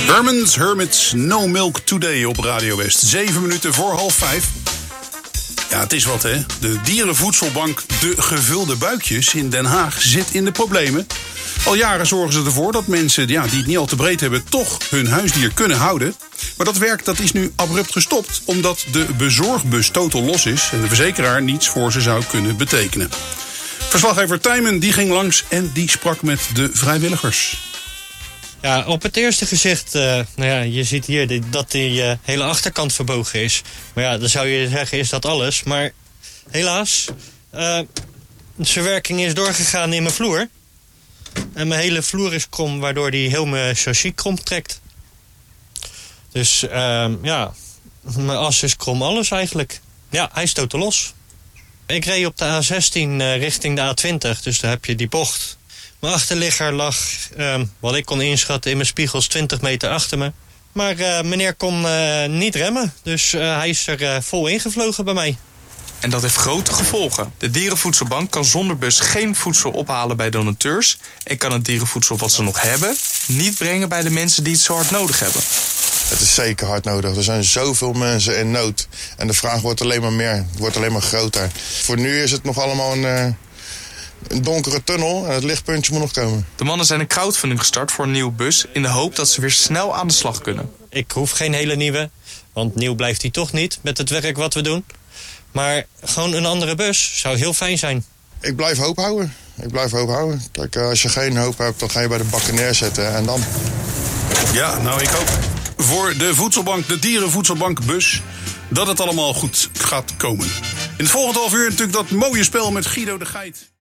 Herman's Hermits, No Milk Today op Radio West. 7 minuten voor 4:30. Ja, het is wat, hè. De dierenvoedselbank De Gevulde Buikjes in Den Haag zit in de problemen. Al jaren zorgen ze ervoor dat mensen die het niet al te breed hebben toch hun huisdier kunnen houden. Maar dat werk is nu abrupt gestopt omdat de bezorgbus totaal los is en de verzekeraar niets voor ze zou kunnen betekenen. Verslaggever Tijmen die ging langs en die sprak met de vrijwilligers. Ja, op het eerste gezicht, je ziet hier dat die hele achterkant verbogen is. Maar ja, dan zou je zeggen, is dat alles? Maar helaas, zijn werking is doorgegaan in mijn vloer. En mijn hele vloer is krom, waardoor die heel mijn chassis krom trekt. Dus mijn as is krom, alles eigenlijk. Ja, hij stoot er los. Ik reed op de A16 richting de A20, dus daar heb je die bocht. Mijn achterligger lag, wat ik kon inschatten, in mijn spiegels 20 meter achter me. Maar meneer kon niet remmen, dus hij is er vol ingevlogen bij mij. En dat heeft grote gevolgen. De dierenvoedselbank kan zonder bus geen voedsel ophalen bij donateurs en kan het dierenvoedsel wat ze nog hebben niet brengen bij de mensen die het zo hard nodig hebben. Het is zeker hard nodig. Er zijn zoveel mensen in nood. En de vraag wordt alleen maar meer, wordt alleen maar groter. Voor nu is het nog allemaal een donkere tunnel en het lichtpuntje moet nog komen. De mannen zijn een crowdfunding gestart voor een nieuwe bus in de hoop dat ze weer snel aan de slag kunnen. Ik hoef geen hele nieuwe, want nieuw blijft hij toch niet met het werk wat we doen. Maar gewoon een andere bus zou heel fijn zijn. Ik blijf hoop houden. Kijk, als je geen hoop hebt, dan ga je bij de bakken neerzetten en dan. Ja, nou ik hoop voor de voedselbank, de dierenvoedselbankbus, dat het allemaal goed gaat komen. In het volgende half uur natuurlijk dat mooie spel met Guido de Geit.